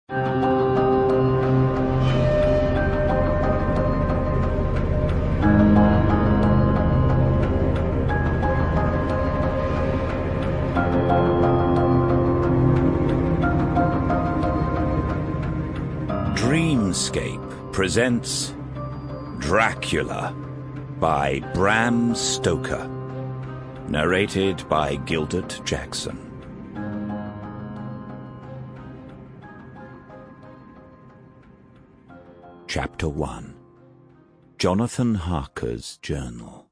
Dreamscape presents Dracula by Bram Stoker, narrated by Gilbert Jackson. Chapter 1. Jonathan Harker's Journal.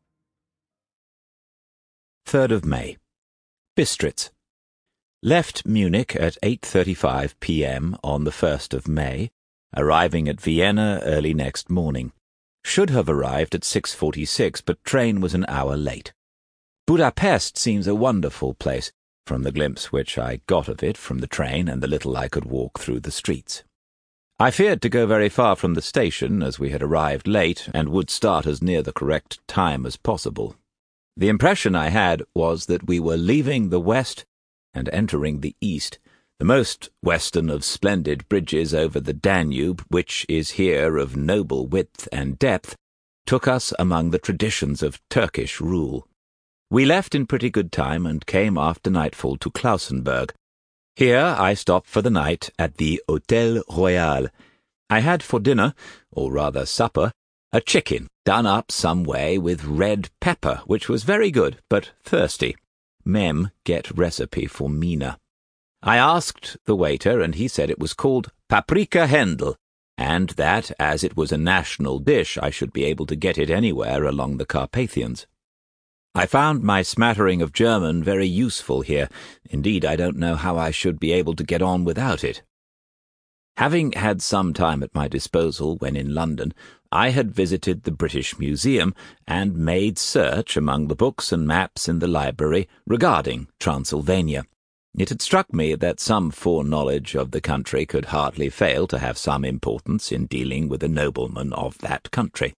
3rd of May. Bistritz. Left Munich at 8:35 p.m. on the 1st of May, arriving at Vienna early next morning. Should have arrived at 6:46, but train was an hour late. Budapest seems a wonderful place, from the glimpse which I got of it from the train and the little I could walk through the streets. I feared to go very far from the station, as we had arrived late and would start as near the correct time as possible. The impression I had was that we were leaving the west and entering the east, the most western of splendid bridges over the Danube, which is here of noble width and depth, took us among the traditions of Turkish rule. We left in pretty good time and came after nightfall to Klausenburg. Here I stopped for the night at the Hôtel Royal. I had for dinner, or rather supper, a chicken done up some way with red pepper, which was very good, but thirsty. Mem get recipe for Mina. I asked the waiter, and he said it was called Paprika Händel, and that, as it was a national dish, I should be able to get it anywhere along the Carpathians. I found my smattering of German very useful here. Indeed, I don't know how I should be able to get on without it. Having had some time at my disposal when in London, I had visited the British Museum and made search among the books and maps in the library regarding Transylvania. It had struck me that some foreknowledge of the country could hardly fail to have some importance in dealing with a nobleman of that country.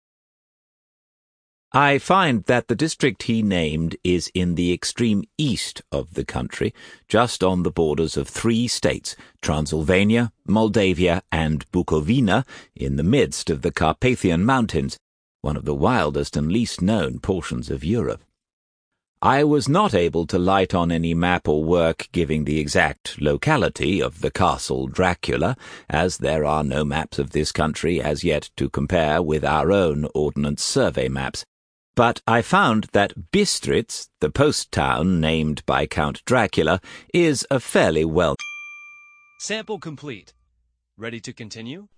I find that the district he named is in the extreme east of the country, just on the borders of 3 states, Transylvania, Moldavia, and Bukovina, in the midst of the Carpathian Mountains, one of the wildest and least known portions of Europe. I was not able to light on any map or work giving the exact locality of the Castle Dracula, as there are no maps of this country as yet to compare with our own Ordnance Survey maps. But I found that Bistritz, the post town named by Count Dracula, is a fairly well... Sample complete. Ready to continue?